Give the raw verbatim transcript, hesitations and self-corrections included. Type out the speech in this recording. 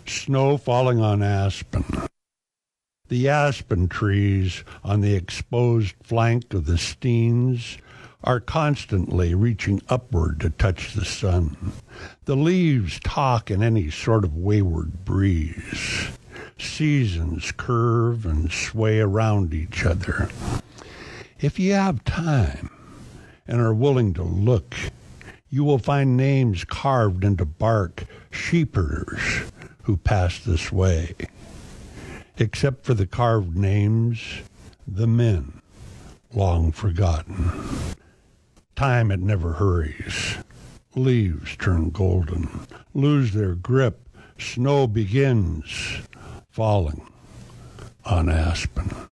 Snow falling on aspen. The aspen trees on the exposed flank of the Steens are constantly reaching upward to touch the sun. The leaves talk in any sort of wayward breeze. Seasons curve and sway around each other. If you have time and are willing to look, you will find names carved into bark, sheepherders who pass this way. Except for the carved names, the men, long forgotten. Time, it never hurries. Leaves turn golden, lose their grip. Snow begins falling on aspen.